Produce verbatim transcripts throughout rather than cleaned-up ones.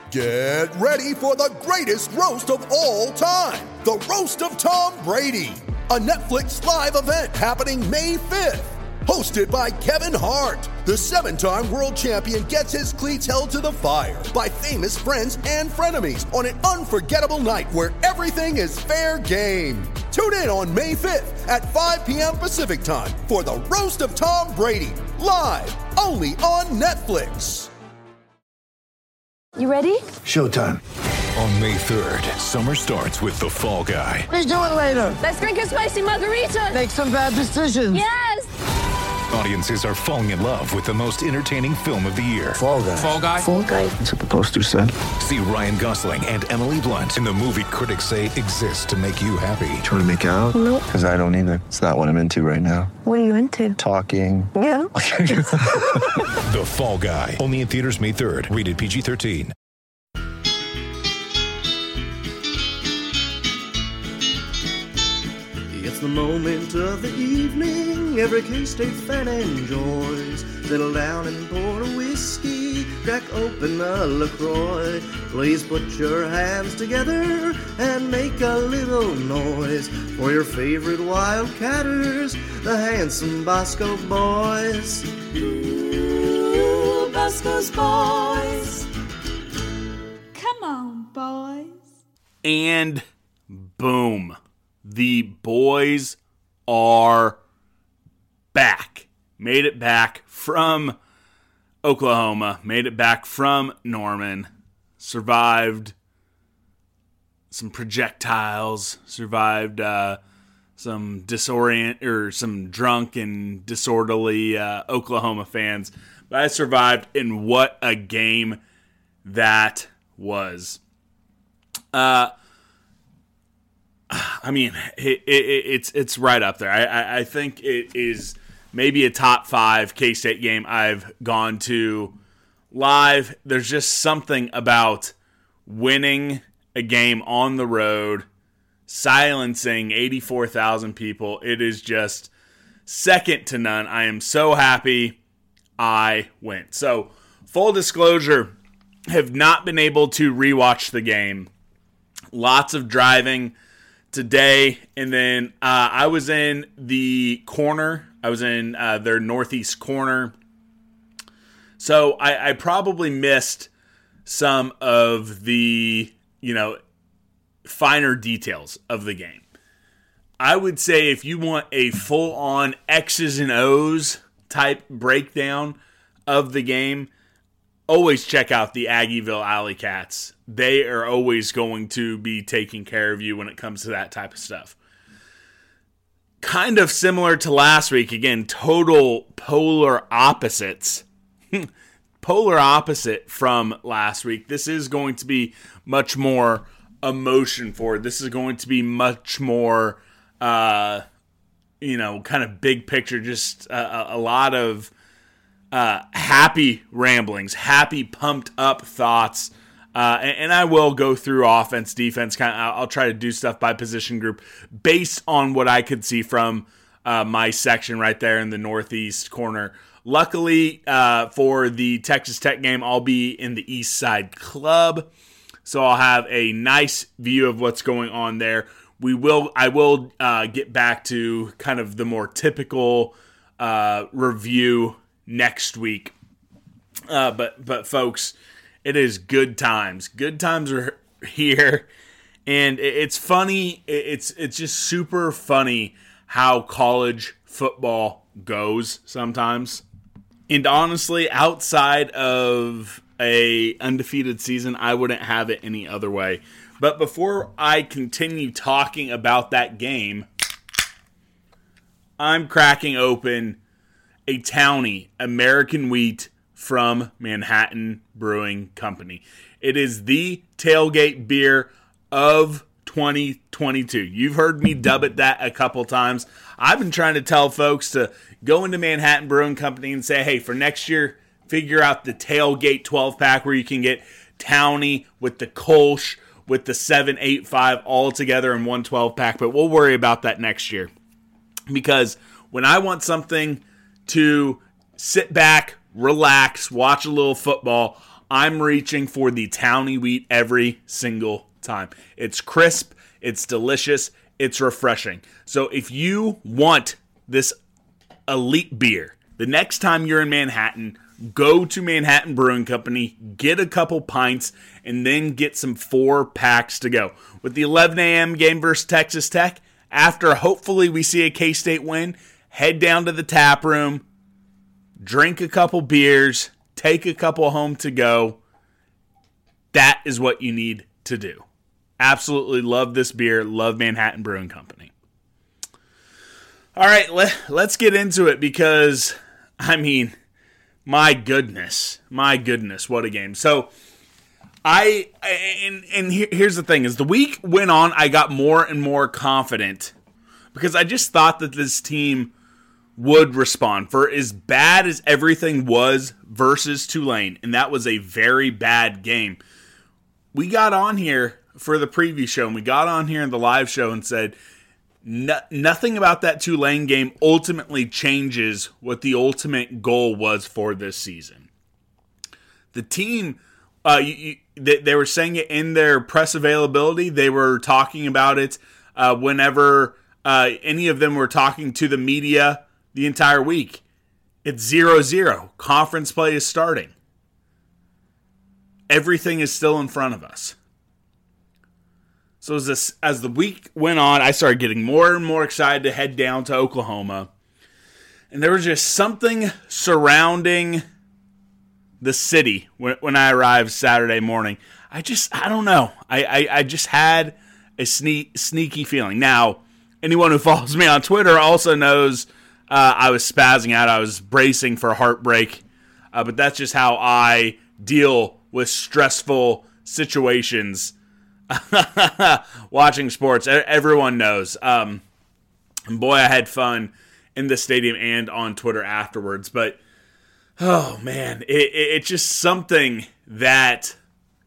Get ready for the greatest roast of all time, the Roast of Tom Brady, a Netflix live event happening May fifth. Hosted by Kevin Hart, the seven-time world champion gets his cleats held to the fire by famous friends and frenemies on an unforgettable night where everything is fair game. Tune in on May fifth at five p.m. Pacific time for the Roast of Tom Brady, live only on Netflix. You ready? Showtime. On May third, summer starts with The Fall Guy. Let's do it later. Let's drink a spicy margarita. Make some bad decisions. Yes! Audiences are falling in love with the most entertaining film of the year. Fall Guy. Fall Guy? Fall Guy. That's what the poster said. See Ryan Gosling and Emily Blunt in the movie critics say exists to make you happy. Trying to make it out? Nope. Because I don't either. It's not what I'm into right now. What are you into? Talking. Yeah. The Fall Guy. Only in theaters May third. Rated P G thirteen. It's the moment of the evening every K-State fan enjoys. Settle down and pour a whiskey, crack open a LaCroix. Please put your hands together and make a little noise for your favorite Wildcatters, the handsome Bosco Boys. Ooh, Bosco's Boys. Come on, boys. And boom. The boys are back. Made it back from Oklahoma. Made it back from Norman. Survived some projectiles. Survived uh, some disorient or some drunk and disorderly uh, Oklahoma fans. But I survived, and what a game that was. Uh. I mean, it, it, it's it's right up there. I, I, I think it is maybe a top five K-State game I've gone to live. There's just something about winning a game on the road, silencing eighty-four thousand people. It is just second to none. I am so happy I went. So, full disclosure, have not been able to rewatch the game. Lots of driving today, and then uh, I was in the corner. I was in uh, their northeast corner. So I, I probably missed some of the, you know, finer details of the game. I would say if you want a full-on X's and O's type breakdown of the game, always check out the Aggieville Alley Cats. They are always going to be taking care of you when it comes to that type of stuff. Kind of similar to last week. Again, total polar opposites. Polar opposite from last week. This is going to be much more emotion forward. This is going to be much more, uh, you know, kind of big picture. Just a, a lot of Uh, happy ramblings, happy pumped up thoughts, uh, and, and I will go through offense, defense. Kind of, I'll try to do stuff by position group based on what I could see from uh, my section right there in the northeast corner. Luckily uh, for the Texas Tech game, I'll be in the East Side Club, so I'll have a nice view of what's going on there. We will, I will uh, get back to kind of the more typical uh, review next week. Uh, but, but folks, it is good times. Good times are here. And it's funny. It's, it's just super funny how college football goes sometimes. And honestly, outside of a undefeated season, I wouldn't have it any other way. But before I continue talking about that game, I'm cracking open a Townie American Wheat from Manhattan Brewing Company. It is the tailgate beer of twenty twenty-two. You've heard me dub it that a couple times. I've been trying to tell folks to go into Manhattan Brewing Company and say, hey, for next year, figure out the tailgate twelve-pack where you can get Townie with the Kolsch, with the seven eight five all together in one twelve-pack. But we'll worry about that next year. Because when I want something to sit back, relax, watch a little football, I'm reaching for the Towny wheat every single time. It's crisp, it's delicious, it's refreshing. So if you want this elite beer, the next time you're in Manhattan, go to Manhattan Brewing Company, get a couple pints, and then get some four packs to go. With the eleven a.m. game versus Texas Tech, after hopefully we see a K-State win, head down to the tap room, drink a couple beers, take a couple home to go. That is what you need to do. Absolutely love this beer. Love Manhattan Brewing Company. All right, let, let's get into it because, I mean, my goodness. My goodness, what a game. So, I, and, and here's the thing, as the week went on, I got more and more confident because I just thought that this team would respond. For as bad as everything was versus Tulane, and that was a very bad game, we got on here for the preview show, and we got on here in the live show and said, no, nothing about that Tulane game ultimately changes what the ultimate goal was for this season. The team, uh, you, you, they, they were saying it in their press availability. They were talking about it uh, whenever uh, any of them were talking to the media the entire week. It's zero zero. Conference play is starting. Everything is still in front of us. So as, this, as the week went on, I started getting more and more excited to head down to Oklahoma. And there was just something surrounding the city when, when I arrived Saturday morning. I just, I don't know. I, I, I just had a sneak, sneaky feeling. Now, anyone who follows me on Twitter also knows uh, I was spazzing out. I was bracing for heartbreak. Uh, but that's just how I deal with stressful situations. Watching sports, everyone knows. Um, and boy, I had fun in the stadium and on Twitter afterwards. But oh man, it, it, it's just something that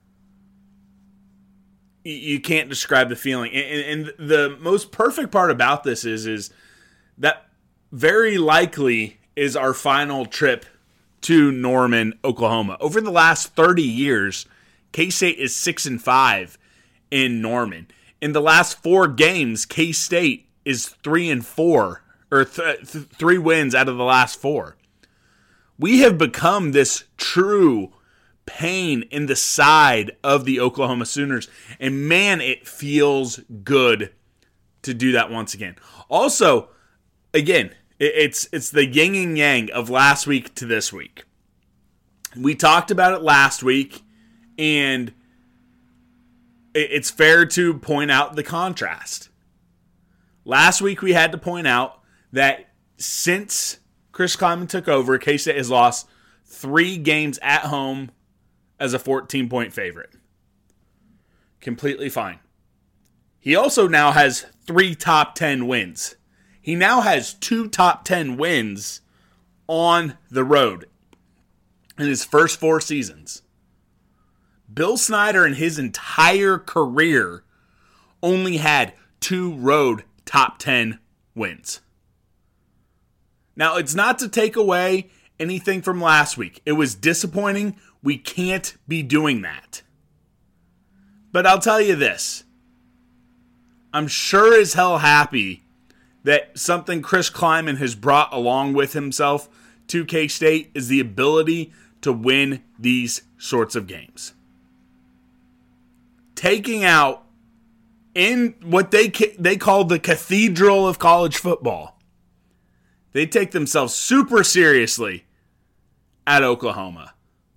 you, you can't describe the feeling. And, and the most perfect part about this is, is that very likely is our final trip to Norman, Oklahoma. Over the last thirty years, K-State is six and five. In Norman. In the last four games, K-State is three and four, or th- th- three wins out of the last four. We have become this true pain in the side of the Oklahoma Sooners, and man, it feels good to do that once again. Also, again, it, it's it's the yin and yang of last week to this week. We talked about it last week, and it's fair to point out the contrast. Last week we had to point out that since Chris Klieman took over, K-State has lost three games at home as a fourteen-point favorite. Completely fine. He also now has three top ten wins. He now has two top ten wins on the road in his first four seasons. Bill Snyder in his entire career only had two road top ten wins. Now, it's not to take away anything from last week. It was disappointing. We can't be doing that. But I'll tell you this. I'm sure as hell happy that something Chris Klieman has brought along with himself to K-State is the ability to win these sorts of games. Taking out in what they they call the cathedral of college football. They take themselves super seriously at Oklahoma.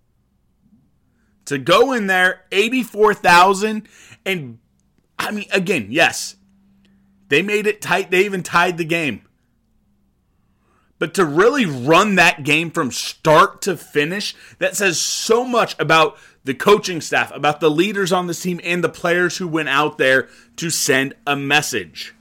To go in there, eighty-four thousand, and I mean, again, yes, they made it tight. They even tied the game. But to really run that game from start to finish, that says so much about the coaching staff, about the leaders on this team, and the players who went out there to send a message.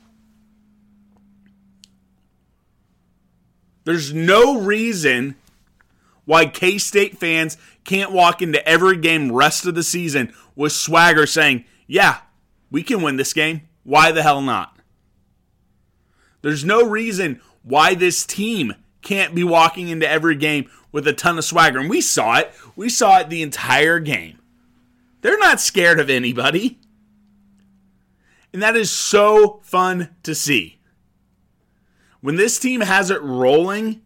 There's no reason why K-State fans can't walk into every game rest of the season with swagger saying, yeah, we can win this game. Why the hell not? There's no reason why this team can't be walking into every game with a ton of swagger. And we saw it. We saw it the entire game. They're not scared of anybody. And that is so fun to see. When this team has it rolling,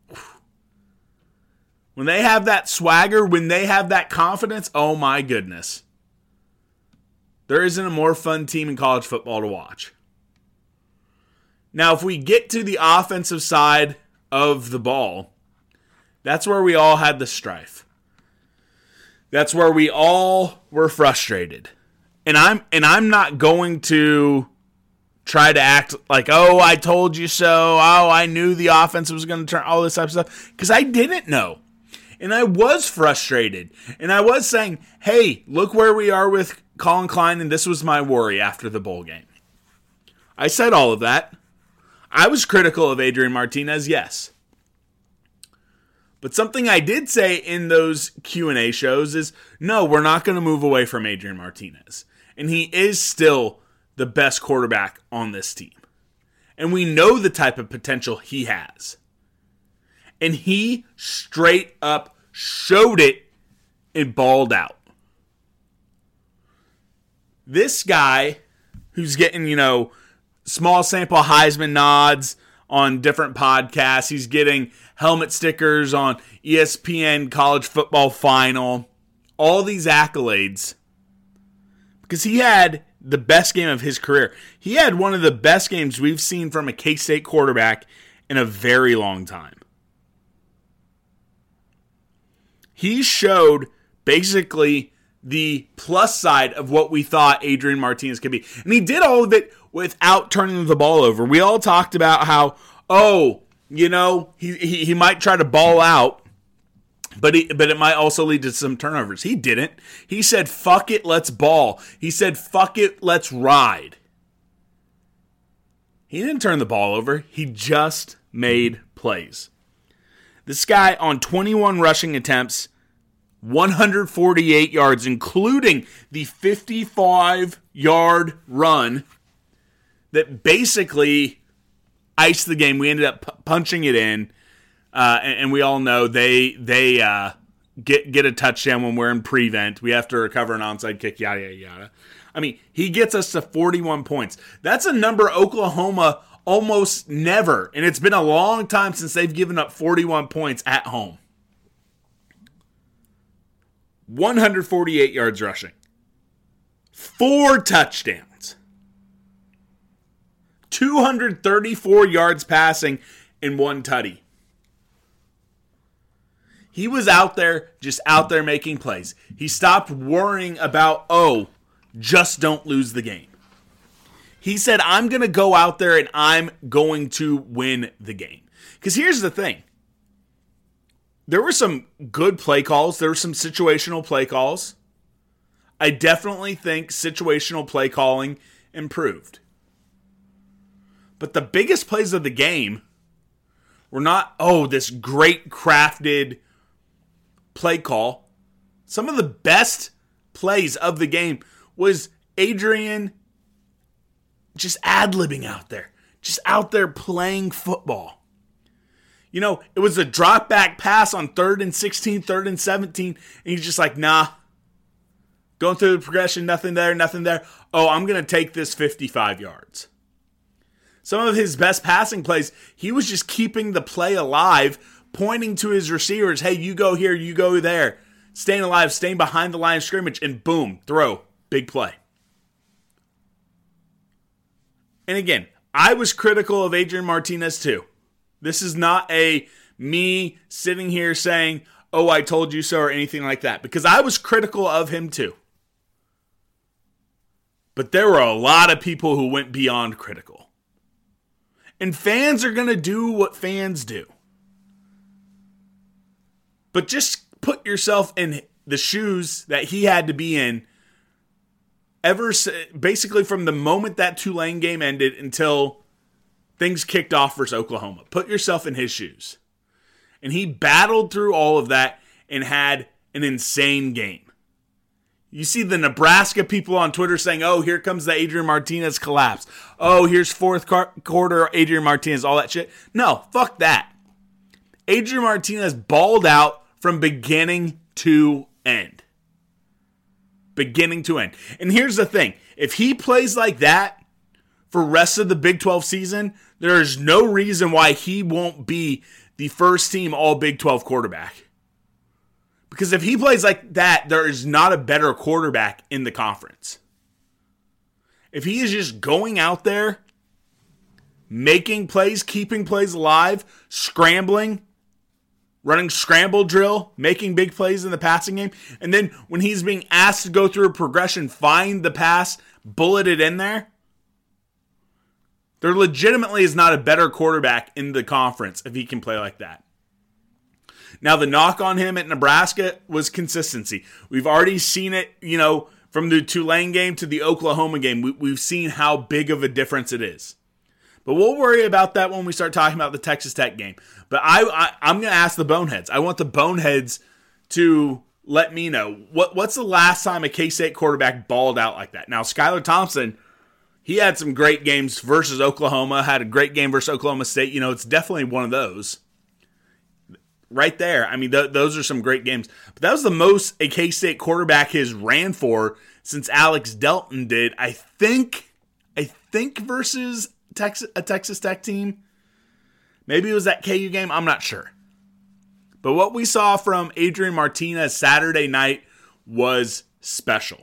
when they have that swagger, when they have that confidence, oh my goodness. There isn't a more fun team in college football to watch. Now, if we get to the offensive side of the ball, that's where we all had the strife. That's where we all were frustrated. And I'm and I'm not going to try to act like, oh, I told you so. Oh, I knew the offense was going to turn, all this type of stuff. Because I didn't know. And I was frustrated. And I was saying, hey, look where we are with Colin Klein, and this was my worry after the bowl game. I said all of that. I was critical of Adrian Martinez, yes. But something I did say in those Q and A shows is, no, we're not going to move away from Adrian Martinez. And he is still the best quarterback on this team. And we know the type of potential he has. And he straight up showed it and balled out. This guy who's getting, you know, small sample Heisman nods on different podcasts. He's getting helmet stickers on E S P N College Football Final. All these accolades. Because he had the best game of his career. He had one of the best games we've seen from a K-State quarterback in a very long time. He showed basically the plus side of what we thought Adrian Martinez could be. And he did all of it without turning the ball over. We all talked about how, oh, you know, he he, he might try to ball out, but he, but it might also lead to some turnovers. He didn't. He said, fuck it, let's ball. He said, fuck it, let's ride. He didn't turn the ball over. He just made plays. This guy on twenty-one rushing attempts, one hundred forty-eight yards, including the fifty-five-yard run that basically iced the game. We ended up p- punching it in, uh, and, and we all know they they uh, get get a touchdown when we're in prevent. We have to recover an onside kick, yada, yada, yada. I mean, he gets us to forty-one points. That's a number Oklahoma almost never, and it's been a long time since they've given up forty-one points at home. one hundred forty-eight yards rushing. Four touchdowns. two hundred thirty-four yards passing and one tutty. He was out there, just out there making plays. He stopped worrying about, oh, just don't lose the game. He said, I'm going to go out there and I'm going to win the game. Because here's the thing. There were some good play calls. There were some situational play calls. I definitely think situational play calling improved. But the biggest plays of the game were not, oh, this great crafted play call. Some of the best plays of the game was Adrian just ad-libbing out there. Just out there playing football. You know, it was a drop back pass on third and sixteen, third and seventeen, and he's just like, nah. Going through the progression, nothing there, nothing there. Oh, I'm going to take this fifty-five yards. Some of his best passing plays, he was just keeping the play alive, pointing to his receivers, hey, you go here, you go there. Staying alive, staying behind the line of scrimmage, and boom, throw. Big play. And again, I was critical of Adrian Martinez too. This is not a me sitting here saying, oh, I told you so or anything like that. Because I was critical of him too. But there were a lot of people who went beyond critical. And fans are going to do what fans do. But just put yourself in the shoes that he had to be in ever basically from the moment that Tulane game ended until things kicked off versus Oklahoma. Put yourself in his shoes. And he battled through all of that and had an insane game. You see the Nebraska people on Twitter saying, oh, here comes the Adrian Martinez collapse. Oh, here's fourth quarter Adrian Martinez, all that shit. No, fuck that. Adrian Martinez balled out from beginning to end. Beginning to end. And here's the thing. If he plays like that for the rest of the Big twelve season, there is no reason why he won't be the first team all Big twelve quarterback. Because if he plays like that, there is not a better quarterback in the conference. If he is just going out there, making plays, keeping plays alive, scrambling, running scramble drill, making big plays in the passing game, and then when he's being asked to go through a progression, find the pass, bullet it in there, there legitimately is not a better quarterback in the conference if he can play like that. Now, the knock on him at Nebraska was consistency. We've already seen it, you know, from the Tulane game to the Oklahoma game. We, we've seen how big of a difference it is. But we'll worry about that when we start talking about the Texas Tech game. But I, I, I'm going to ask the Boneheads. I want the Boneheads to let me know, what, what's the last time a K-State quarterback balled out like that? Now, Skylar Thompson, he had some great games versus Oklahoma, had a great game versus Oklahoma State. You know, it's definitely one of those. Right there. I mean, th- those are some great games. But that was the most a K-State quarterback has ran for since Alex Delton did. I think, I think versus Texas, a Texas Tech team. Maybe it was that K U game. I'm not sure. But what we saw from Adrian Martinez Saturday night was special.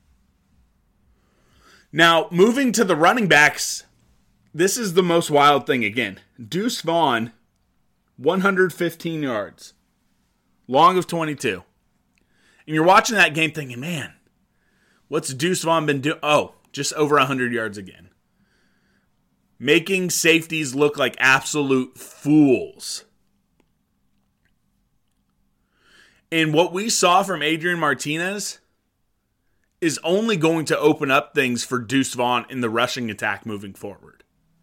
Now, moving to the running backs, this is the most wild thing again. Deuce Vaughn, one hundred fifteen yards, long of twenty-two. And you're watching that game thinking, man, what's Deuce Vaughn been doing? Oh, just over one hundred yards again. Making safeties look like absolute fools. And what we saw from Adrian Martinez is only going to open up things for Deuce Vaughn in the rushing attack moving forward.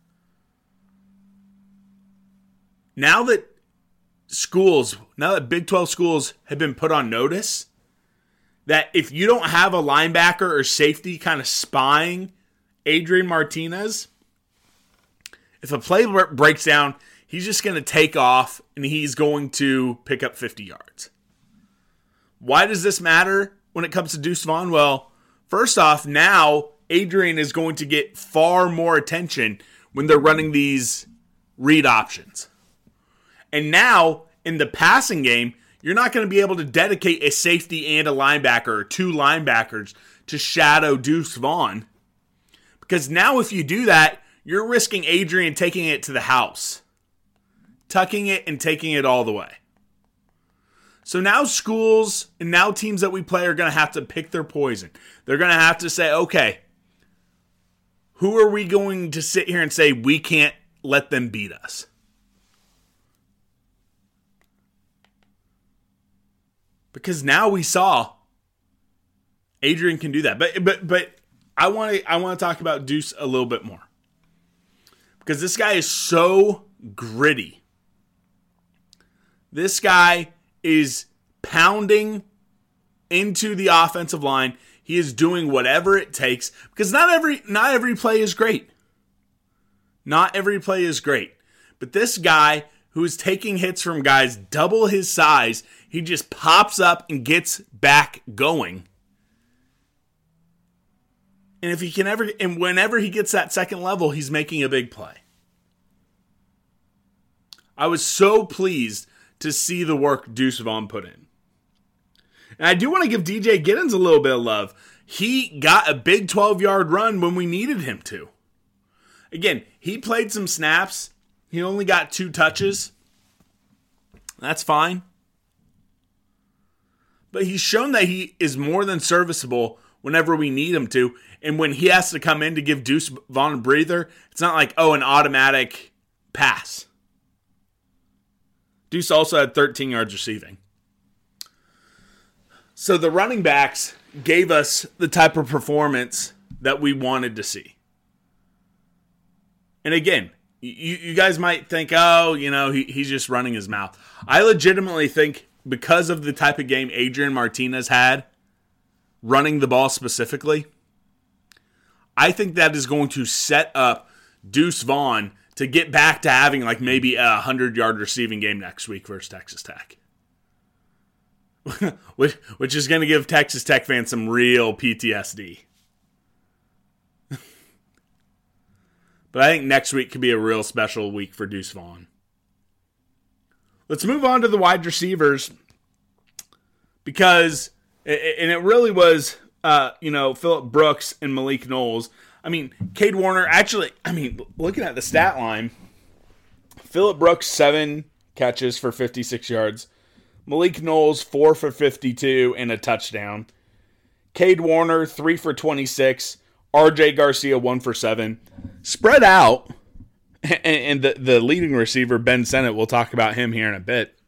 Now that schools, now that Big twelve schools have been put on notice, that if you don't have a linebacker or safety kind of spying Adrian Martinez, if a play breaks down, he's just going to take off and he's going to pick up fifty yards. Why does this matter when it comes to Deuce Vaughn? Well, first off, now Adrian is going to get far more attention when they're running these read options. And now, in the passing game, you're not going to be able to dedicate a safety and a linebacker or two linebackers to shadow Deuce Vaughn. Because now if you do that, you're risking Adrian taking it to the house. Tucking it and taking it all the way. So now schools and now teams that we play are going to have to pick their poison. They're going to have to say, okay, who are we going to sit here and say we can't let them beat us? Because now we saw Adrian can do that. But but but I want to I want to talk about Deuce a little bit more. Because this guy is so gritty. This guy is pounding into the offensive line. He is doing whatever it takes. Because not every not every play is great. Not every play is great. But this guy who is taking hits from guys double his size, he just pops up and gets back going. And if he can ever, and whenever he gets that second level, he's making a big play. I was so pleased to see the work Deuce Vaughn put in. And I do want to give D J Giddens a little bit of love. He got a big twelve-yard run when we needed him to. Again, he played some snaps. He only got two touches. That's fine. But he's shown that he is more than serviceable whenever we need him to. And when he has to come in to give Deuce Vaughn a breather, it's not like, oh, an automatic pass. Deuce also had thirteen yards receiving. So the running backs gave us the type of performance that we wanted to see. And again, you, you guys might think, oh, you know, he, he's just running his mouth. I legitimately think because of the type of game Adrian Martinez had, running the ball specifically, I think that is going to set up Deuce Vaughn to get back to having like maybe a hundred-yard receiving game next week versus Texas Tech. which, which is going to give Texas Tech fans some real P T S D. But I think next week could be a real special week for Deuce Vaughn. Let's move on to the wide receivers. Because, and it really was, uh, you know, Phillip Brooks and Malik Knowles. I mean, Cade Warner, actually, I mean, looking at the stat line, Phillip Brooks, seven catches for fifty-six yards. Malik Knowles, four for fifty-two and a touchdown. Cade Warner, three for twenty-six. R J Garcia, one for seven. Spread out, and the, the leading receiver, Ben Sennett, we'll talk about him here in a bit.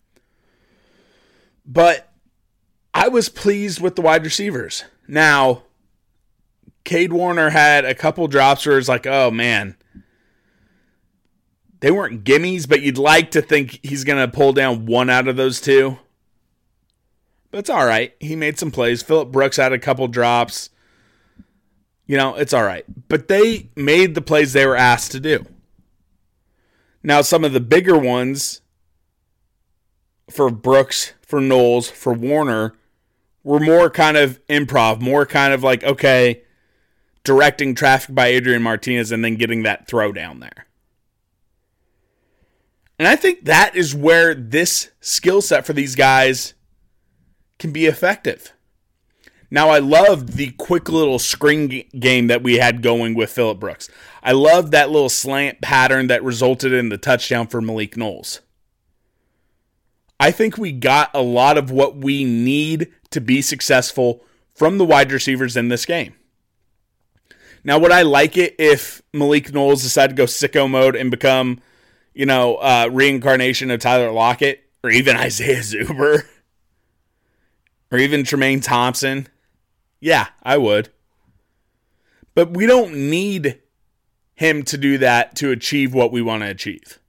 But I was pleased with the wide receivers. Now, Cade Warner had a couple drops where it's like, oh man, they weren't gimmies, but you'd like to think he's going to pull down one out of those two. But it's all right. He made some plays. Phillip Brooks had a couple drops. You know, it's all right. But they made the plays they were asked to do. Now, some of the bigger ones for Brooks, for Knowles, for Warner were more kind of improv, more kind of like, okay, directing traffic by Adrian Martinez and then getting that throw down there. And I think that is where this skill set for these guys can be effective. Now, I loved the quick little screen game that we had going with Phillip Brooks. I loved that little slant pattern that resulted in the touchdown for Malik Knowles. I think we got a lot of what we need to be successful from the wide receivers in this game. Now, would I like it if Malik Knowles decided to go sicko mode and become, you know, uh, reincarnation of Tyler Lockett, or even Isaiah Zuber, or even Tremaine Thompson? Yeah, I would. But we don't need him to do that to achieve what we want to achieve.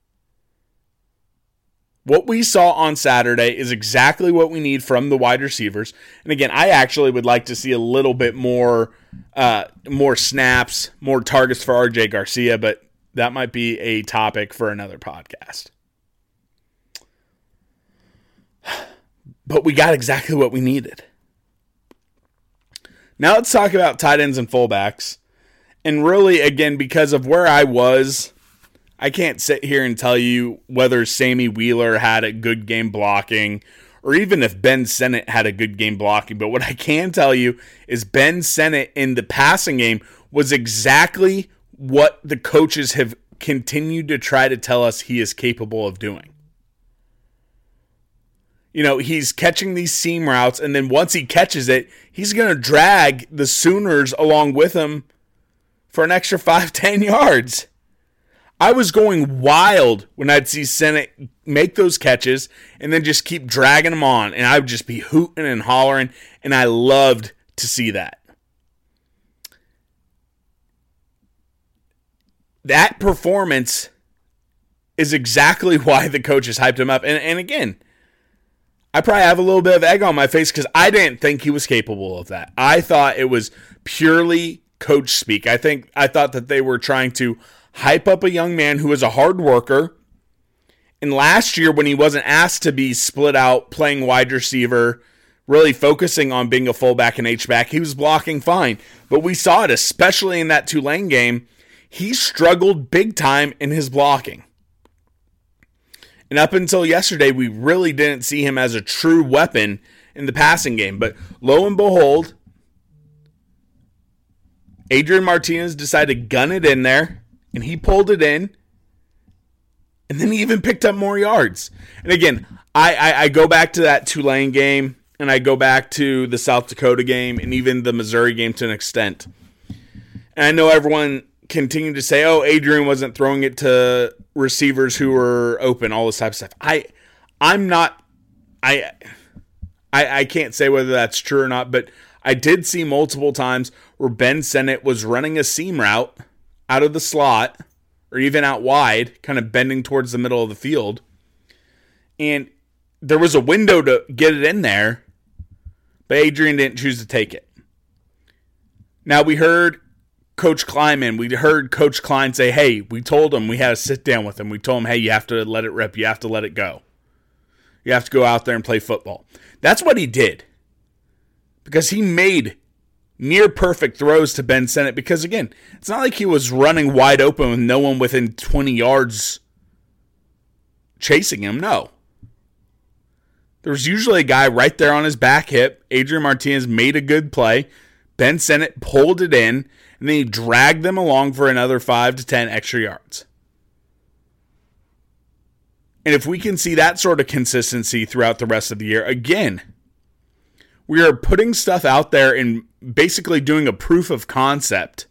What we saw on Saturday is exactly what we need from the wide receivers. And again, I actually would like to see a little bit more, uh, more snaps, more targets for R J Garcia, but that might be a topic for another podcast. But we got exactly what we needed. Now let's talk about tight ends and fullbacks. And really, again, because of where I was, I can't sit here and tell you whether Sammy Wheeler had a good game blocking or even if Ben Sennett had a good game blocking. But what I can tell you is Ben Sennett in the passing game was exactly what the coaches have continued to try to tell us he is capable of doing. You know, he's catching these seam routes, and then once he catches it, he's going to drag the Sooners along with him for an extra five, ten yards. I was going wild when I'd see Sennett make those catches and then just keep dragging them on, and I would just be hooting and hollering, and I loved to see that. That performance is exactly why the coaches hyped him up. And, and again, I probably have a little bit of egg on my face because I didn't think he was capable of that. I thought it was purely coach speak. I think I thought that they were trying to hype up a young man who was a hard worker. And last year, when he wasn't asked to be split out, playing wide receiver, really focusing on being a fullback and H-back, he was blocking fine. But we saw it, especially in that Tulane game. He struggled big time in his blocking. And up until yesterday, we really didn't see him as a true weapon in the passing game. But lo and behold, Adrian Martinez decided to gun it in there, and he pulled it in, and then he even picked up more yards. And again, I, I, I go back to that Tulane game, and I go back to the South Dakota game, and even the Missouri game to an extent. And I know everyone continued to say, oh, Adrian wasn't throwing it to receivers who were open, all this type of stuff. I, I'm not, I, I, I can't say whether that's true or not, but I did see multiple times where Ben Sennett was running a seam route out of the slot or even out wide, kind of bending towards the middle of the field. And there was a window to get it in there, but Adrian didn't choose to take it. Now we heard Coach Klieman. We heard Coach Klein say, hey, we told him we had to sit down with him. We told him, hey, you have to let it rip. You have to let it go. You have to go out there and play football. That's what he did. Because he made near perfect throws to Ben Sinnott. Because, again, it's not like he was running wide open with no one within twenty yards chasing him. No. There was usually a guy right there on his back hip. Adrian Martinez made a good play. Ben Sinnott pulled it in, and then he dragged them along for another five to ten extra yards. And if we can see that sort of consistency throughout the rest of the year, again, we are putting stuff out there and basically doing a proof of concept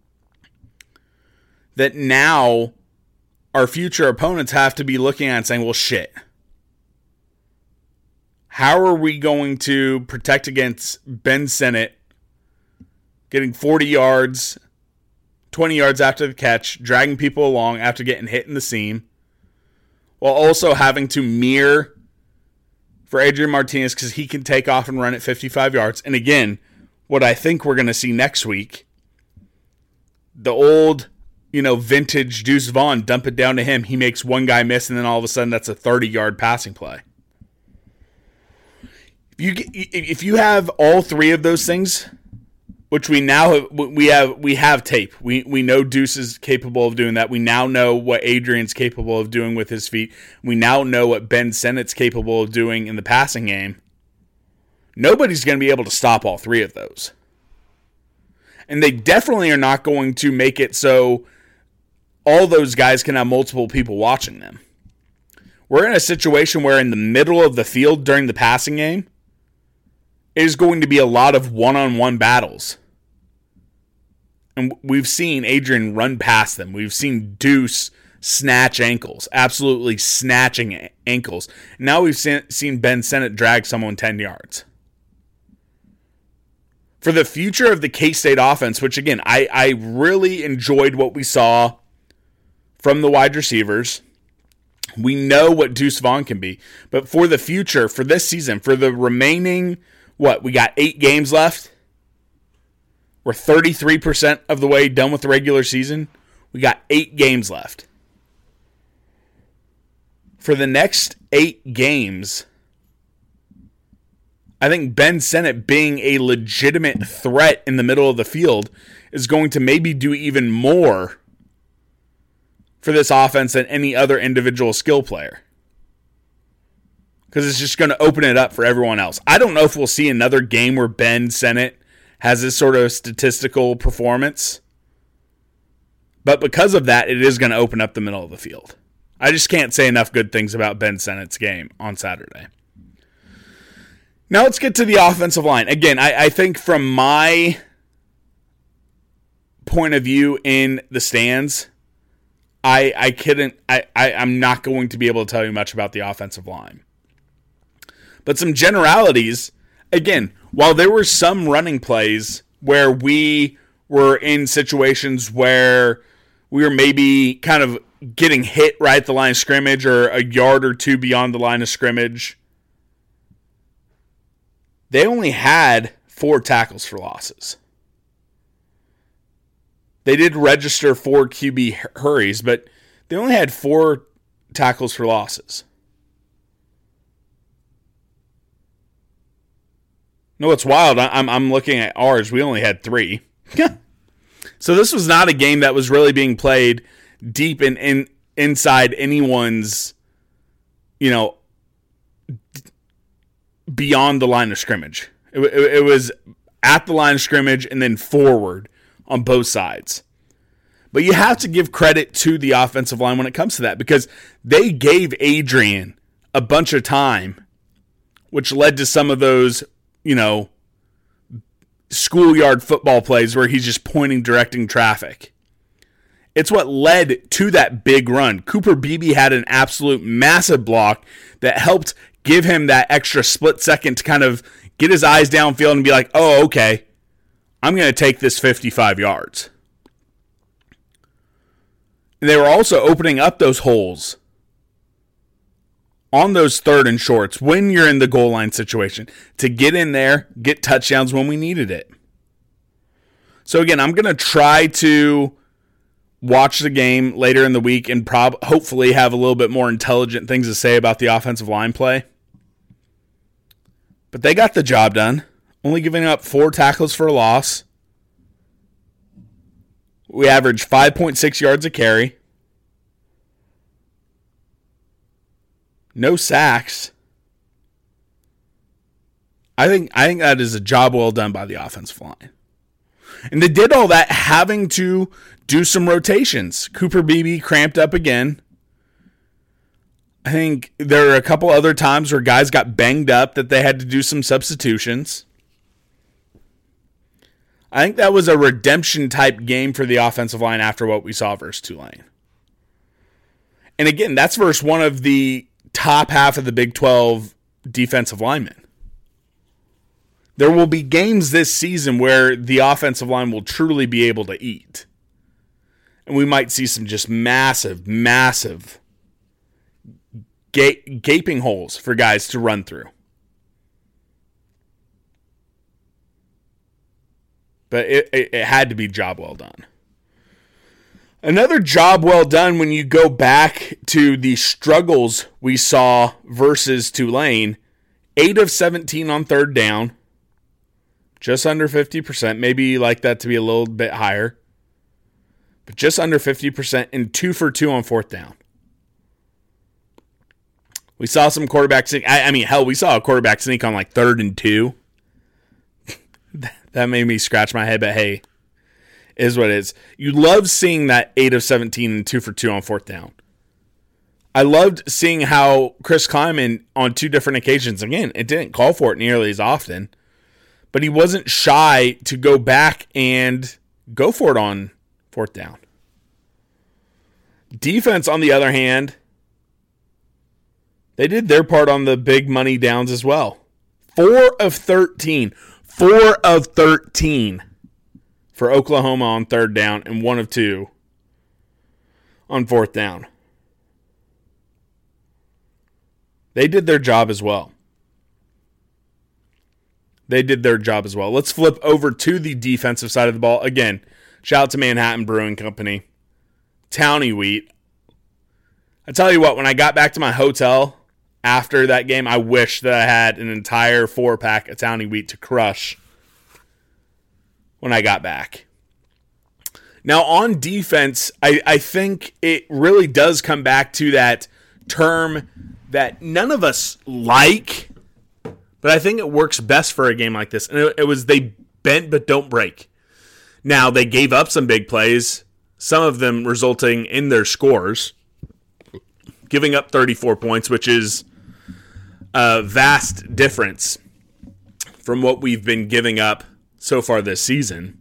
that now our future opponents have to be looking at and saying, well, shit. How are we going to protect against Ben Sinnott getting forty yards, twenty yards after the catch, dragging people along after getting hit in the seam, while also having to mirror for Adrian Martinez because he can take off and run at fifty-five yards. And again, what I think we're going to see next week, the old, you know, vintage Deuce Vaughn, dump it down to him. He makes one guy miss, and then all of a sudden that's a thirty-yard passing play. If you if you have all three of those things, which we now have, we have we have tape. We we know Deuce is capable of doing that. We now know what Adrian's capable of doing with his feet. We now know what Ben Sinnott's capable of doing in the passing game. Nobody's going to be able to stop all three of those. And they definitely are not going to make it so all those guys can have multiple people watching them. We're in a situation where in the middle of the field during the passing game, it is going to be a lot of one-on-one battles. And we've seen Adrian run past them. We've seen Deuce snatch ankles, absolutely snatching ankles. Now we've seen Ben Sinnott drag someone ten yards. For the future of the K-State offense, which again, I, I really enjoyed what we saw from the wide receivers. We know what Deuce Vaughn can be. But for the future, for this season, for the remaining... What, we got eight games left? We're thirty-three percent of the way done with the regular season. We got eight games left. For the next eight games, I think Ben Sinnott being a legitimate threat in the middle of the field is going to maybe do even more for this offense than any other individual skill player. Because it's just going to open it up for everyone else. I don't know if we'll see another game where Ben Sinnott has this sort of statistical performance. But because of that, it is going to open up the middle of the field. I just can't say enough good things about Ben Sinnott's game on Saturday. Now let's get to the offensive line. Again, I, I think from my point of view in the stands, I I couldn't I, I I'm not going to be able to tell you much about the offensive line. But some generalities, again, while there were some running plays where we were in situations where we were maybe kind of getting hit right at the line of scrimmage or a yard or two beyond the line of scrimmage, they only had four tackles for losses. They did register four Q B hurries, but they only had four tackles for losses. No, it's wild. I'm I'm looking at ours. We only had three. So this was not a game that was really being played deep in, in inside anyone's, you know, beyond the line of scrimmage. It, it, it was at the line of scrimmage and then forward on both sides. But you have to give credit to the offensive line when it comes to that because they gave Adrian a bunch of time, which led to some of those, you know, schoolyard football plays where he's just pointing, directing traffic. It's what led to that big run. Cooper Beebe had an absolute massive block that helped give him that extra split second to kind of get his eyes downfield and be like, oh, okay, I'm going to take this fifty-five yards. And they were also opening up those holes on those third and shorts when you're in the goal line situation to get in there, get touchdowns when we needed it. So again, I'm going to try to watch the game later in the week and prob- hopefully have a little bit more intelligent things to say about the offensive line play. But they got the job done, only giving up four tackles for a loss. We averaged five point six yards a carry. No sacks. I think I think that is a job well done by the offensive line. And they did all that having to do some rotations. Cooper Beebe cramped up again. I think there are a couple other times where guys got banged up that they had to do some substitutions. I think that was a redemption type game for the offensive line after what we saw versus Tulane. And again, that's versus one of the top half of the Big twelve defensive linemen. There will be games this season where the offensive line will truly be able to eat. And we might see some just massive, massive ga- gaping holes for guys to run through. But it, it, it had to be job well done. Another job well done when you go back to the struggles we saw versus Tulane. eight of seventeen on third down. Just under fifty percent. Maybe you like that to be a little bit higher. But just under fifty percent and two for two on fourth down. We saw some quarterback sneak. I, I mean, hell, we saw a quarterback sneak on like third and two. That made me scratch my head, but hey, is what it is. You love seeing that eight of seventeen and two for two on fourth down. I loved seeing how Chris Kleiman on two different occasions, again, it didn't call for it nearly as often, but he wasn't shy to go back and go for it on fourth down. Defense, on the other hand, they did their part on the big money downs as well. Four of thirteen. Four of thirteen for Oklahoma on third down and one of two on fourth down. They did their job as well. They did their job as well. Let's flip over to the defensive side of the ball. Again, shout out to Manhattan Brewing Company. Towny Wheat. I tell you what, when I got back to my hotel after that game, I wish that I had an entire four-pack of Towny Wheat to crush when I got back. Now, on defense, I, I think it really does come back to that term that none of us like, but I think it works best for a game like this. And it, it was they bent but don't break. Now, they gave up some big plays, some of them resulting in their scores, giving up thirty-four points, which is a vast difference from what we've been giving up so far this season.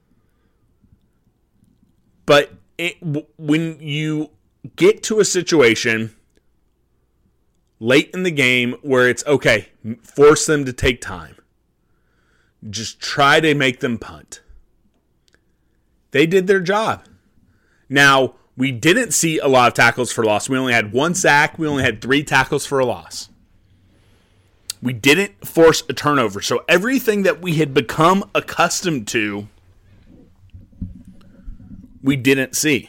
But it, when you get to a situation late in the game where it's, okay, force them to take time. Just try to make them punt. They did their job. Now, we didn't see a lot of tackles for loss. We only had one sack. We only had three tackles for a loss. We didn't force a turnover. So everything that we had become accustomed to, we didn't see.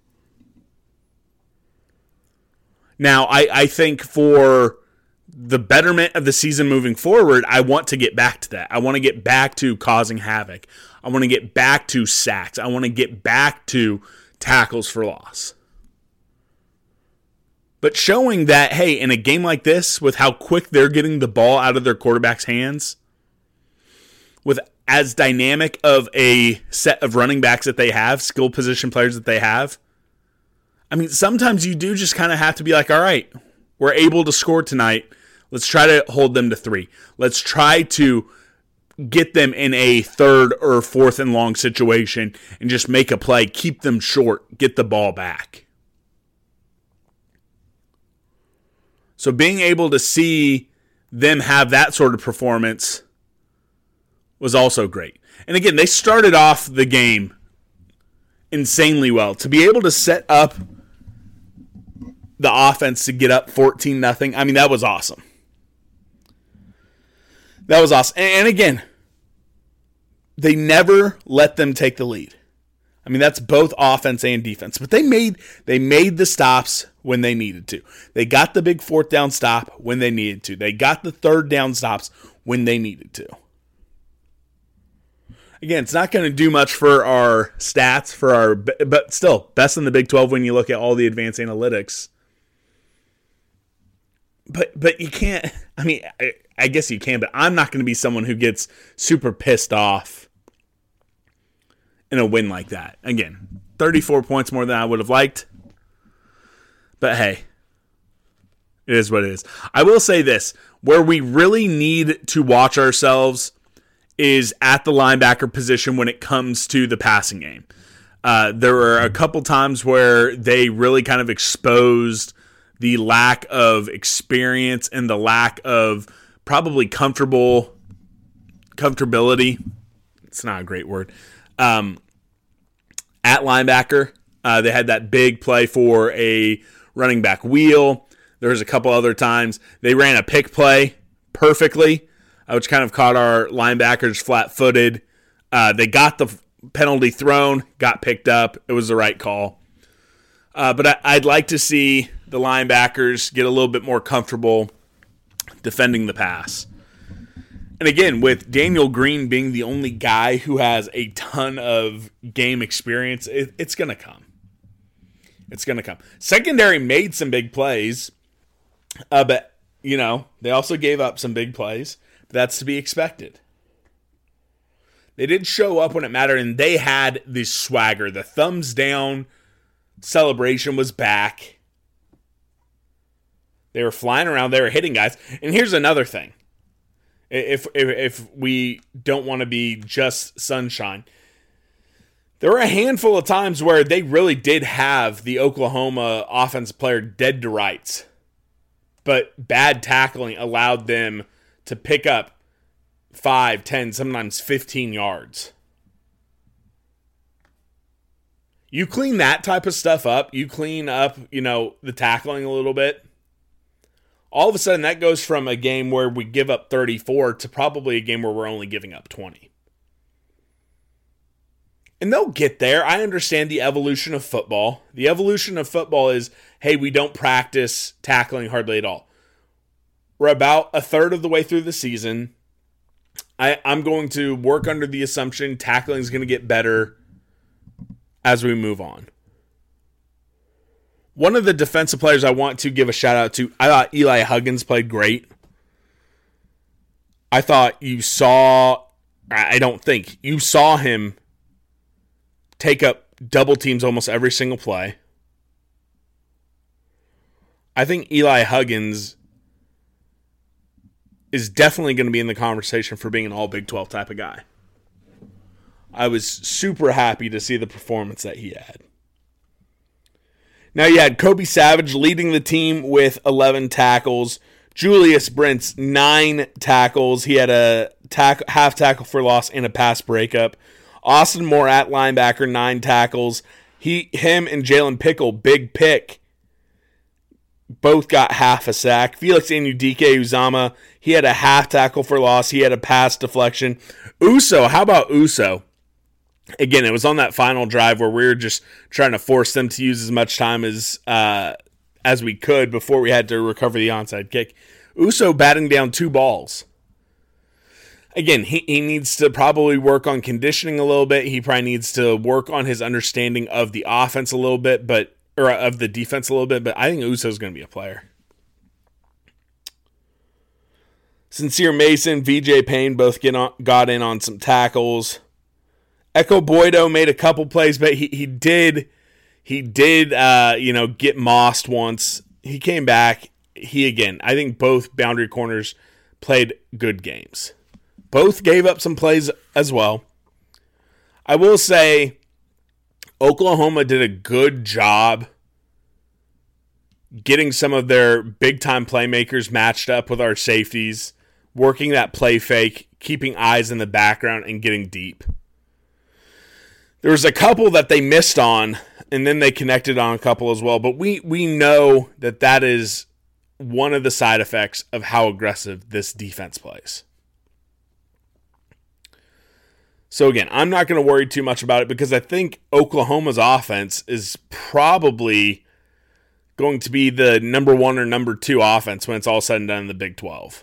Now, I, I think for the betterment of the season moving forward, I want to get back to that. I want to get back to causing havoc. I want to get back to sacks. I want to get back to tackles for loss. But showing that, hey, in a game like this, with how quick they're getting the ball out of their quarterback's hands, with as dynamic of a set of running backs that they have, skill position players that they have, I mean, sometimes you do just kind of have to be like, all right, we're able to score tonight. Let's try to hold them to three. Let's try to get them in a third or fourth and long situation and just make a play, keep them short, get the ball back. So being able to see them have that sort of performance was also great. And again, they started off the game insanely well. To be able to set up the offense to get up fourteen nothing, I mean, that was awesome. That was awesome. And again, they never let them take the lead. I mean, that's both offense and defense. But they made they made the stops when they needed to. They got the big fourth down stop when they needed to. They got the third down stops when they needed to. Again, it's not going to do much for our stats, for our, but still, best in the Big twelve when you look at all the advanced analytics. But but you can't, I mean, I, I guess you can, but I'm not going to be someone who gets super pissed off in a win like that. Again, thirty-four points more than I would have liked. But hey, it is what it is. I will say this, where we really need to watch ourselves is at the linebacker position when it comes to the passing game. Uh, there were a couple times where they really kind of exposed the lack of experience and the lack of probably comfortable comfortability. It's not a great word. Um, at linebacker, uh, they had that big play for a running back wheel. There was a couple other times they ran a pick play perfectly, which kind of caught our linebackers flat-footed. Uh, they got the penalty thrown, got picked up. It was the right call. Uh, but I, I'd like to see the linebackers get a little bit more comfortable defending the pass. And again, with Daniel Green being the only guy who has a ton of game experience, it, it's going to come. It's going to come. Secondary made some big plays, uh, but, you know, they also gave up some big plays. That's to be expected. They did show up when it mattered, and they had the swagger. The thumbs down celebration was back. They were flying around. They were hitting guys. And here's another thing. If if, if we don't want to be just sunshine, there were a handful of times where they really did have the Oklahoma offensive player dead to rights. But bad tackling allowed them to pick up five, ten, sometimes fifteen yards. You clean that type of stuff up, you clean up, you know, the tackling a little bit, all of a sudden that goes from a game where we give up thirty-four to probably a game where we're only giving up twenty. And they'll get there. I understand the evolution of football. The evolution of football is, hey, we don't practice tackling hardly at all. We're about a third of the way through the season. I, I'm going to work under the assumption tackling is going to get better as we move on. One of the defensive players I want to give a shout out to, I thought Eli Huggins played great. I thought you saw, I don't think, you saw him take up double teams almost every single play. I think Eli Huggins is definitely going to be in the conversation for being an all Big twelve type of guy. I was super happy to see the performance that he had. Now you had Kobe Savage leading the team with eleven tackles. Julius Brents, nine tackles. He had a tack, half tackle for loss and a pass breakup. Austin Moore at linebacker, nine tackles. He, him and Jalen Pickle, big pick. Both got half a sack. Felix Anudike-Uzomah, he had a half tackle for loss. He had a pass deflection. Uso, how about Uso? Again, it was on that final drive where we were just trying to force them to use as much time as uh, as we could before we had to recover the onside kick. Uso batting down two balls. Again, he, he needs to probably work on conditioning a little bit. He probably needs to work on his understanding of the offense a little bit, but or of the defense a little bit, but I think Uso's going to be a player. Sincere Mason, V J Payne both get on, got in on some tackles. Echo Boydo made a couple plays, but he, he did he did uh, you know get mossed once. He came back. He again, I think both boundary corners played good games. Both gave up some plays as well. I will say Oklahoma did a good job getting some of their big-time playmakers matched up with our safeties, working that play fake, keeping eyes in the background, and getting deep. There was a couple that they missed on, and then they connected on a couple as well, but we, we know that that is one of the side effects of how aggressive this defense plays. So again, I'm not going to worry too much about it because I think Oklahoma's offense is probably going to be the number one or number two offense when it's all said and done in the Big twelve.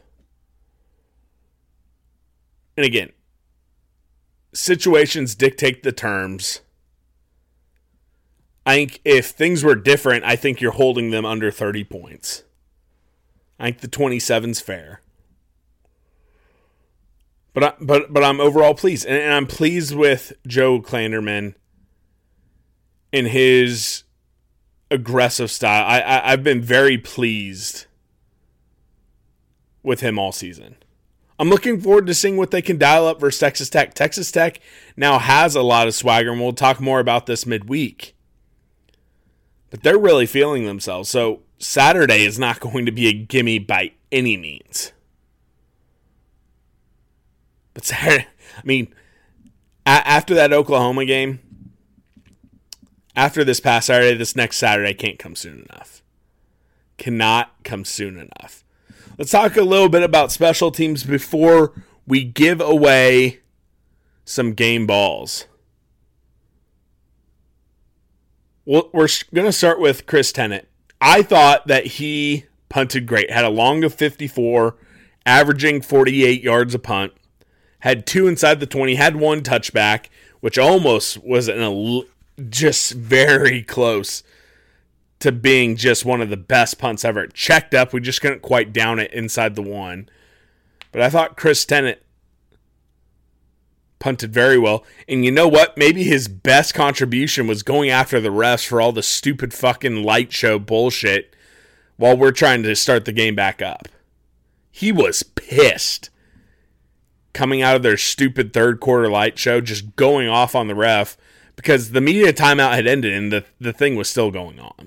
And again, situations dictate the terms. I think if things were different, I think you're holding them under thirty points. I think the twenty-seven's fair. But I, but but I'm overall pleased. And, and I'm pleased with Joe Klanderman in his aggressive style. I, I, I've been very pleased with him all season. I'm looking forward to seeing what they can dial up versus Texas Tech. Texas Tech now has a lot of swagger, and we'll talk more about this midweek. But they're really feeling themselves. So Saturday is not going to be a gimme by any means. But Saturday, I mean, a- after that Oklahoma game, after this past Saturday, this next Saturday can't come soon enough. Cannot come soon enough. Let's talk a little bit about special teams before we give away some game balls. Well, we're going to start with Chris Tennant. I thought that he punted great. Had a long of fifty-four, averaging forty-eight yards a punt. Had two inside the twenty. Had one touchback, which almost was an el- just very close to being just one of the best punts ever. It checked up. We just couldn't quite down it inside the one. But I thought Chris Tennant punted very well. And you know what? Maybe his best contribution was going after the refs for all the stupid fucking light show bullshit while we're trying to start the game back up. He was pissed coming out of their stupid third quarter light show, just going off on the ref because the media timeout had ended and the, the thing was still going on.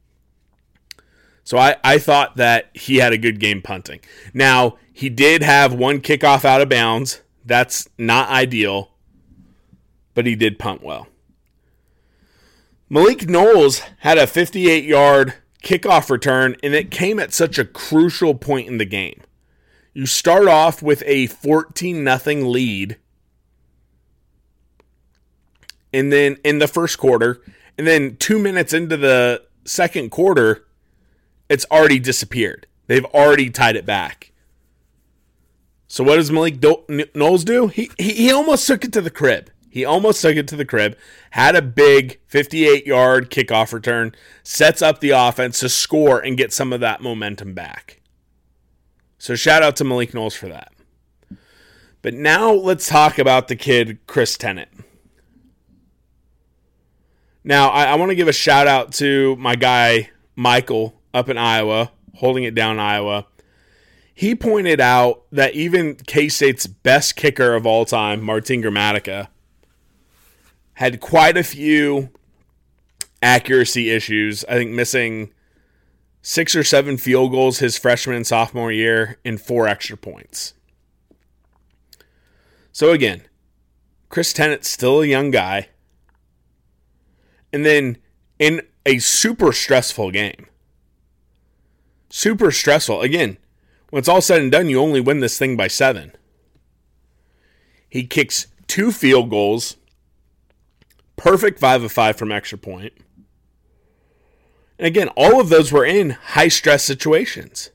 So I, I thought that he had a good game punting. Now, he did have one kickoff out of bounds. That's not ideal, but he did punt well. Malik Knowles had a fifty-eight-yard kickoff return, and it came at such a crucial point in the game. You start off with a fourteen nothing lead, and then in the first quarter, and then two minutes into the second quarter, it's already disappeared. They've already tied it back. So what does Malik Do- Knowles do? He, he he almost took it to the crib. He almost took it to the crib. Had a big fifty-eight-yard kickoff return. Sets up the offense to score and get some of that momentum back. So shout out to Malik Knowles for that. But now let's talk about the kid, Chris Tennant. Now, I, I want to give a shout out to my guy, Michael, up in Iowa, holding it down Iowa. He pointed out that even K-State's best kicker of all time, Martin Gramatica, had quite a few accuracy issues. I think missing six or seven field goals his freshman and sophomore year and four extra points. So again, Chris Tennant's still a young guy. And then in a super stressful game. Super stressful. Again, when it's all said and done, you only win this thing by seven. He kicks two field goals. Perfect five of five from extra point. And again, all of those were in high-stress situations.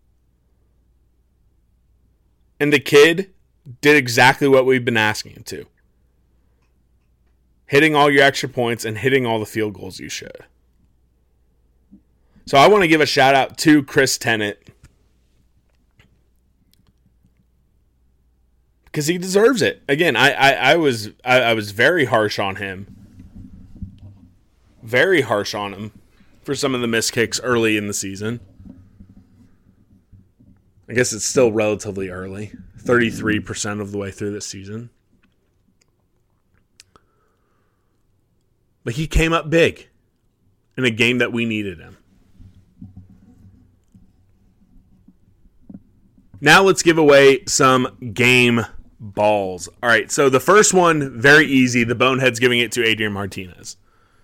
And the kid did exactly what we've been asking him to. Hitting all your extra points and hitting all the field goals you should. So I want to give a shout-out to Chris Tennant. Because he deserves it. Again, I, I, I was I, I was very harsh on him. Very harsh on him for some of the missed kicks early in the season. I guess it's still relatively early. thirty-three percent of the way through this season. But he came up big in a game that we needed him. Now let's give away some game balls. All right, so the first one, very easy. The Bonehead's giving it to Adrian Martinez.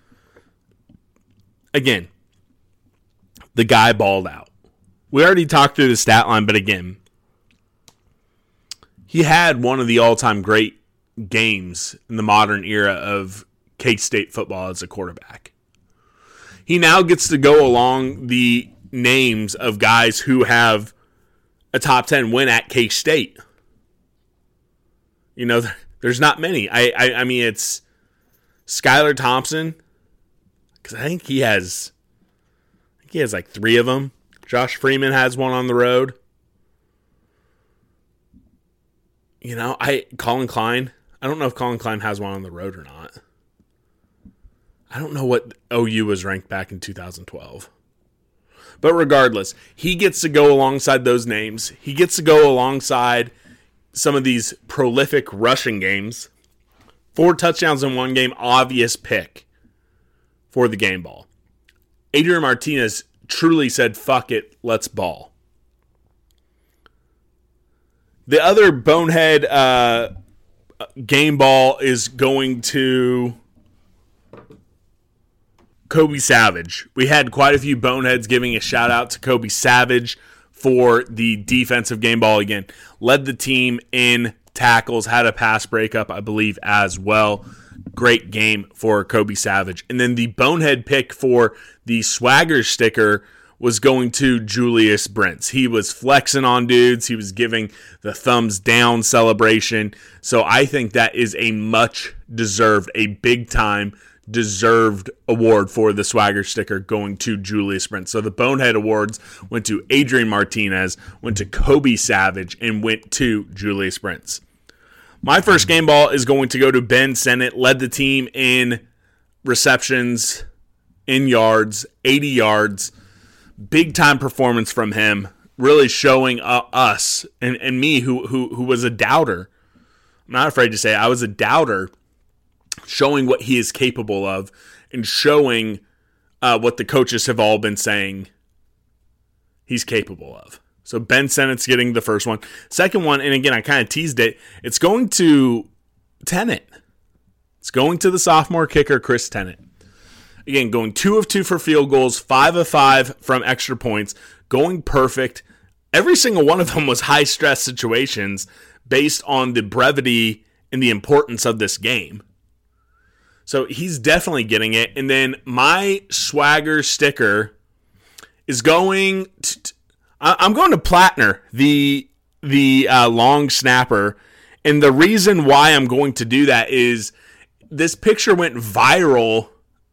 Again, the guy balled out. We already talked through the stat line, but again, he had one of the all-time great games in the modern era of K-State football as a quarterback. He now gets to go along the names of guys who have a top ten win at K-State. You know, there's not many. I, I, I mean, it's Skylar Thompson, because I think he has, I think he has like three of them. Josh Freeman has one on the road. You know, I Colin Klein. I don't know if Colin Klein has one on the road or not. I don't know what O U was ranked back in two thousand twelve. But regardless, he gets to go alongside those names. He gets to go alongside some of these prolific rushing games. Four touchdowns in one game, obvious pick for the game ball. Adrian Martinez truly said, fuck it, let's ball. The other bonehead uh, game ball is going to Kobe Savage. We had quite a few boneheads giving a shout out to Kobe Savage for the defensive game ball again. Led the team in tackles, had a pass breakup, I believe, as well. Great game for Kobe Savage. And then the bonehead pick for the swagger sticker was going to Julius Brents. He was flexing on dudes. He was giving the thumbs down celebration. So I think that is a much deserved, a big time deserved award for the swagger sticker going to Julius Brents. So the bonehead awards went to Adrian Martinez, went to Kobe Savage, and went to Julius Brents. My first game ball is going to go to Ben Sennett. Led the team in receptions, in yards, eighty yards. Big time performance from him, really showing uh, us and, and me who, who who was a doubter. I'm not afraid to say I was a doubter, showing what he is capable of and showing uh, what the coaches have all been saying he's capable of. So Ben Sennett's getting the first one. Second one, and again, I kind of teased it, it's going to Tennant. It's going to the sophomore kicker, Chris Tennant. Again, going two of two for field goals, five of five from extra points, going perfect. Every single one of them was high-stress situations based on the brevity and the importance of this game. So he's definitely getting it. And then my swagger sticker is going to, I'm going to Plattner, the the uh, long snapper. And the reason why I'm going to do that is this picture went viral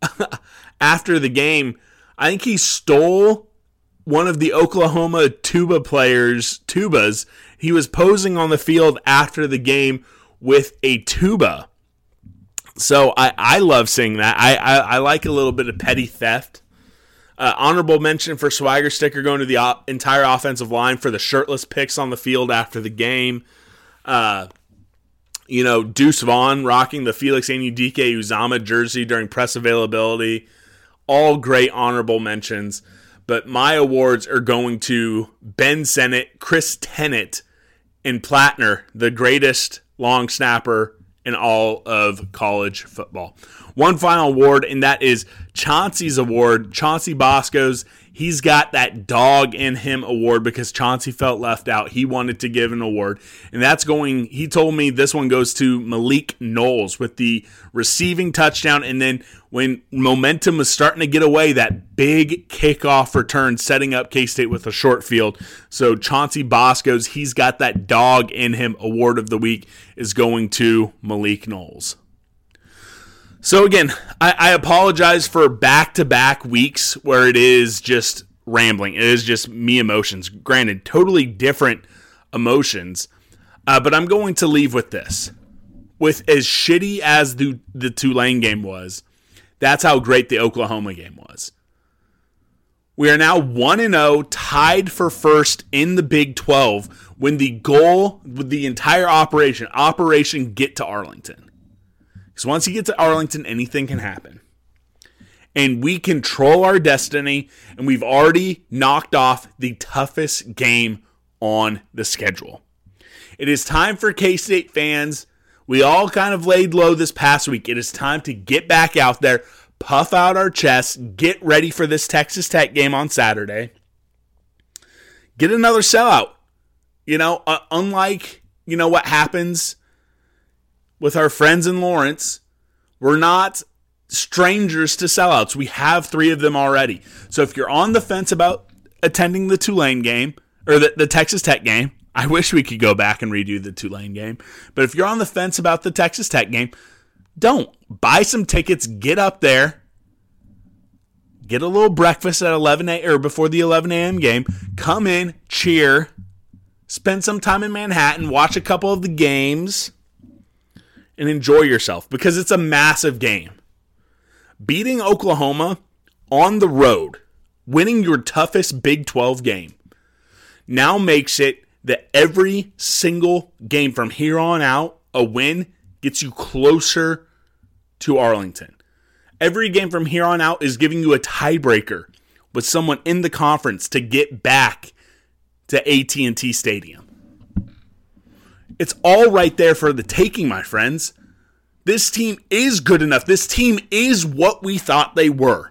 after the game. I think he stole one of the Oklahoma tuba players' tubas. He was posing on the field after the game with a tuba. So I, I love seeing that. I, I, I like a little bit of petty theft. Uh, honorable mention for swagger sticker going to the o- entire offensive line for the shirtless pics on the field after the game. Uh, you know, Deuce Vaughn rocking the Felix Anudike-Uzomah jersey during press availability. All great honorable mentions. But my awards are going to Ben Sennett, Chris Tennant, and Plattner, the greatest long snapper in all of college football. One final award, and that is Chauncey's award. Chauncey Bosco's, he's got that dog in him award because Chauncey felt left out. He wanted to give an award, and that's going, he told me this one goes to Malik Knowles with the receiving touchdown, and then when momentum was starting to get away, that big kickoff return setting up K-State with a short field. So Chauncey Bosco's, he's got that dog in him award of the week is going to Malik Knowles. So again, I, I apologize for back-to-back weeks where it is just rambling. It is just me emotions. Granted, totally different emotions, uh, but I'm going to leave with this. With as shitty as the, the Tulane game was, that's how great the Oklahoma game was. We are now one and oh, tied for first in the Big twelve when the goal with the entire operation, Operation Get to Arlington. Because once you get to Arlington, anything can happen. And we control our destiny, and we've already knocked off the toughest game on the schedule. It is time for K-State fans. We all kind of laid low this past week. It is time to get back out there, puff out our chests, get ready for this Texas Tech game on Saturday. Get another sellout. You know, uh, unlike, you know, what happens with our friends in Lawrence, we're not strangers to sellouts. We have three of them already. So if you're on the fence about attending the Tulane game, or the, the Texas Tech game, I wish we could go back and redo the Tulane game. But if you're on the fence about the Texas Tech game, don't. Buy some tickets, get up there, get a little breakfast at eleven a.m. or before the eleven a.m. game, come in, cheer, spend some time in Manhattan, watch a couple of the games, and enjoy yourself because it's a massive game. Beating Oklahoma on the road, winning your toughest Big twelve game, now makes it that every single game from here on out, a win gets you closer to Arlington. Every game from here on out is giving you a tiebreaker with someone in the conference to get back to A T and T Stadium. It's all right there for the taking, my friends. This team is good enough. This team is what we thought they were.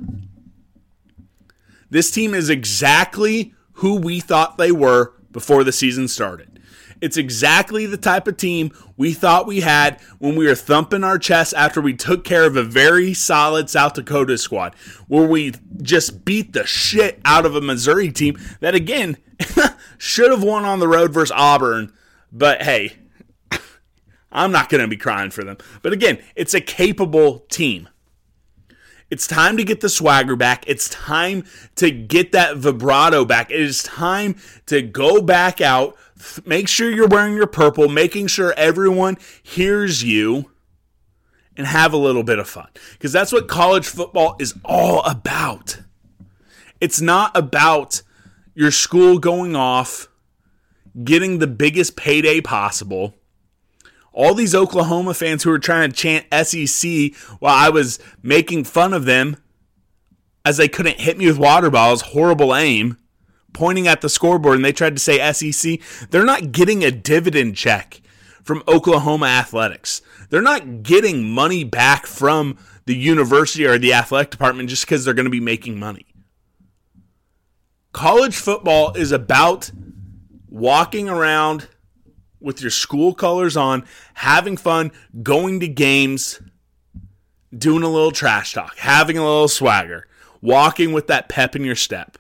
This team is exactly who we thought they were before the season started. It's exactly the type of team we thought we had when we were thumping our chests after we took care of a very solid South Dakota squad, where we just beat the shit out of a Missouri team that, again, should have won on the road versus Auburn. But hey, I'm not going to be crying for them. But again, it's a capable team. It's time to get the swagger back. It's time to get that vibrato back. It is time to go back out. Make sure you're wearing your purple, making sure everyone hears you, and have a little bit of fun. Because that's what college football is all about. It's not about your school going off, getting the biggest payday possible. All these Oklahoma fans who were trying to chant S E C while I was making fun of them as they couldn't hit me with water balls, horrible aim, pointing at the scoreboard, and they tried to say S E C, they're not getting a dividend check from Oklahoma athletics. They're not getting money back from the university or the athletic department just because they're going to be making money. College football is about walking around with your school colors on, having fun, going to games, doing a little trash talk, having a little swagger, walking with that pep in your step.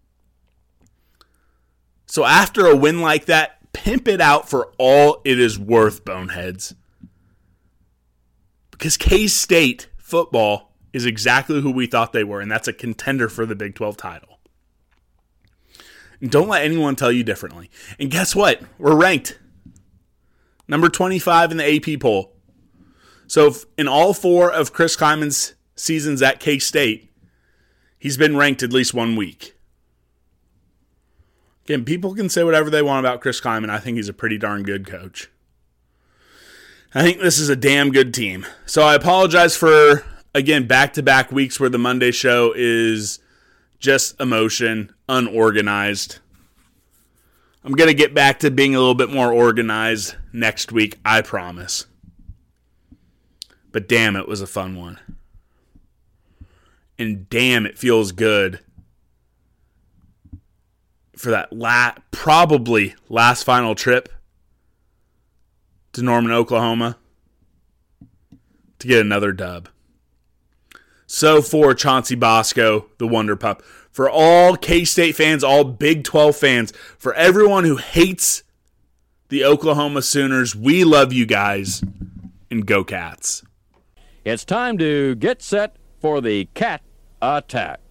So after a win like that, pimp it out for all it is worth, boneheads. Because K-State football is exactly who we thought they were, and that's a contender for the Big twelve title. And don't let anyone tell you differently. And guess what? We're ranked number twenty-five in the A P poll. So in all four of Chris Klieman's seasons at K-State, he's been ranked at least one week. Again, people can say whatever they want about Chris Klieman. I think he's a pretty darn good coach. I think this is a damn good team. So I apologize for, again, back-to-back weeks where the Monday show is just emotion, unorganized. I'm going to get back to being a little bit more organized next week, I promise. But damn, it was a fun one. And damn, it feels good for that la- probably last final trip to Norman, Oklahoma, to get another dub. So for Chauncey Bosco, the Wonder Pup, for all K-State fans, all Big twelve fans, for everyone who hates the Oklahoma Sooners, we love you guys, and go Cats. It's time to get set for the Cat Attack.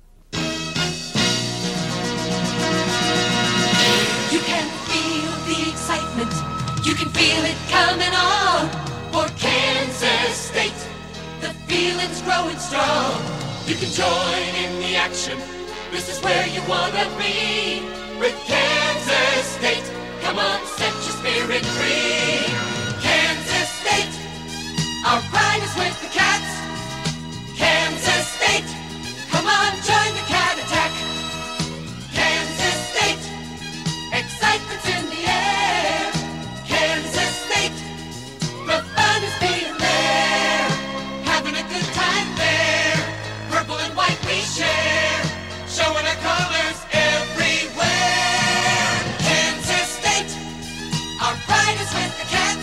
You can feel the excitement. You can feel it coming on. For Kansas State, the feeling's growing strong. You can join in the action. This is where you want to be. With Kansas State, come on, set your spirit free. Kansas State, our pride is with the Cats. Kansas State, come on, join the Cat Attack. Kansas State, excitement's in the air. Kansas State, the fun is being there. Having a good time there. Purple and white we share. Showing our colors everywhere. Kansas State, our pride is with the Cats.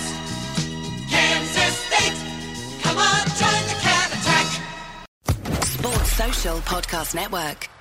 Podcast Network.